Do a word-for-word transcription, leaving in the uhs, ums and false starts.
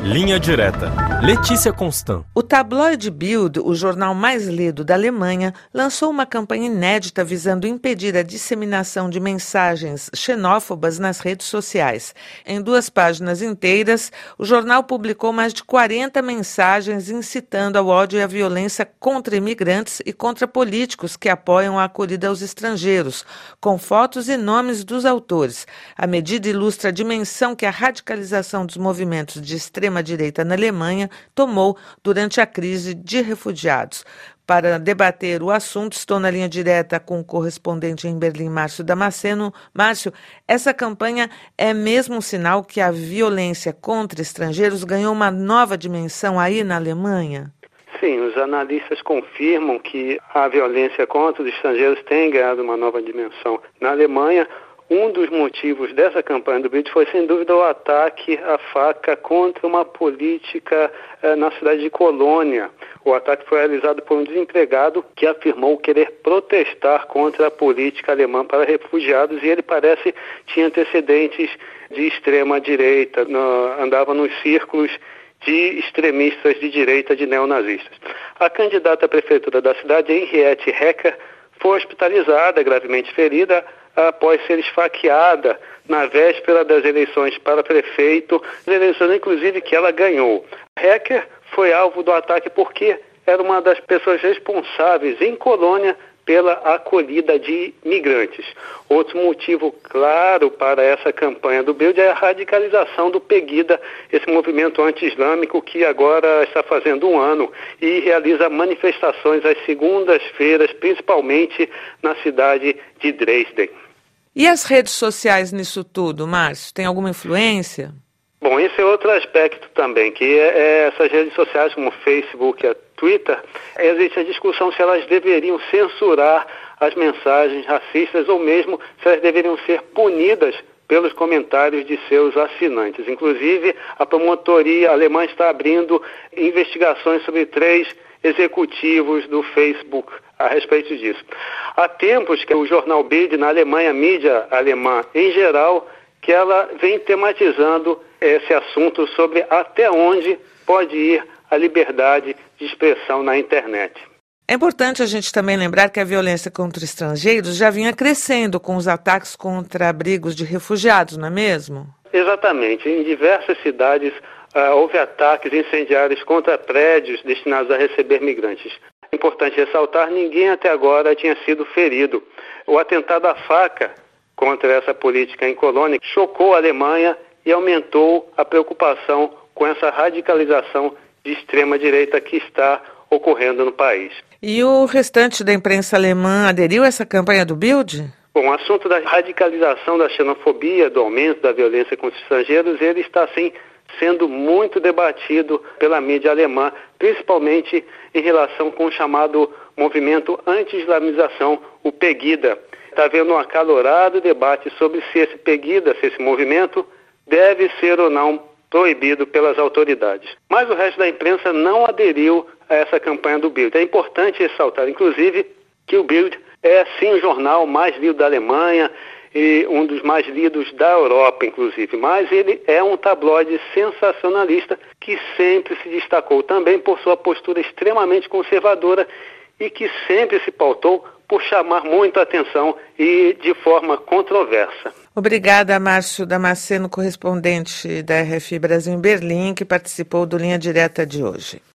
Linha Direta. Letícia Constant. O tabloide Bild, o jornal mais lido da Alemanha, lançou uma campanha inédita visando impedir a disseminação de mensagens xenófobas nas redes sociais. Em duas páginas inteiras, o jornal publicou mais de quarenta mensagens incitando ao ódio e à violência contra imigrantes e contra políticos que apoiam a acolhida aos estrangeiros, com fotos e nomes dos autores. A medida ilustra a dimensão que a radicalização dos movimentos de extrema-direita na Alemanha tomou durante a crise de refugiados. Para debater o assunto, estou na linha direta com o correspondente em Berlim, Márcio Damasceno. Márcio, essa campanha é mesmo um sinal que a violência contra estrangeiros ganhou uma nova dimensão aí na Alemanha? Sim, os analistas confirmam que a violência contra os estrangeiros tem ganhado uma nova dimensão na Alemanha. Um dos motivos dessa campanha do Bild foi, sem dúvida, o ataque à faca contra uma política eh, na cidade de Colônia. O ataque foi realizado por um desempregado que afirmou querer protestar contra a política alemã para refugiados e ele parece tinha antecedentes de extrema-direita, no, andava nos círculos de extremistas de direita, de neonazistas. A candidata à prefeitura da cidade, Henriette Hecker, foi hospitalizada, gravemente ferida, após ser esfaqueada na véspera das eleições para prefeito, eleições inclusive que ela ganhou. Hecker foi alvo do ataque porque era uma das pessoas responsáveis em Colônia pela acolhida de migrantes. Outro motivo claro para essa campanha do Bild é a radicalização do Pegida, esse movimento anti-islâmico que agora está fazendo um ano e realiza manifestações às segundas-feiras, principalmente na cidade de Dresden. E as redes sociais nisso tudo, Márcio? Tem alguma influência? Bom, esse é outro aspecto também, que é, é essas redes sociais como o Facebook e a Twitter, existe a discussão se elas deveriam censurar as mensagens racistas ou mesmo se elas deveriam ser punidas pelos comentários de seus assinantes. Inclusive, a promotoria alemã está abrindo investigações sobre três executivos do Facebook a respeito disso. Há tempos que o jornal Bild na Alemanha, a mídia alemã em geral, que ela vem tematizando esse assunto sobre até onde pode ir a liberdade de expressão na internet. É importante a gente também lembrar que a violência contra estrangeiros já vinha crescendo com os ataques contra abrigos de refugiados, não é mesmo? Exatamente. Em diversas cidades uh, houve ataques incendiários contra prédios destinados a receber migrantes. É importante ressaltar, ninguém até agora tinha sido ferido. O atentado à faca contra essa política em Colônia chocou a Alemanha e aumentou a preocupação com essa radicalização de extrema-direita que está ocorrendo no país. E o restante da imprensa alemã aderiu a essa campanha do Bild? Bom, o assunto da radicalização da xenofobia, do aumento da violência contra os estrangeiros, ele está, sim, sendo muito debatido pela mídia alemã, principalmente em relação com o chamado movimento anti-islamização, o Pegida. Está havendo um acalorado debate sobre se esse Pegida, se esse movimento, deve ser ou não proibido pelas autoridades. Mas o resto da imprensa não aderiu a essa campanha do Bild. É importante ressaltar, inclusive, que o Bild é, sim, o jornal mais lido da Alemanha e um dos mais lidos da Europa, inclusive. Mas ele é um tabloide sensacionalista que sempre se destacou também por sua postura extremamente conservadora e que sempre se pautou por chamar muito a atenção e de forma controversa. Obrigada, Márcio Damasceno, correspondente da R F I Brasil em Berlim, que participou do Linha Direta de hoje.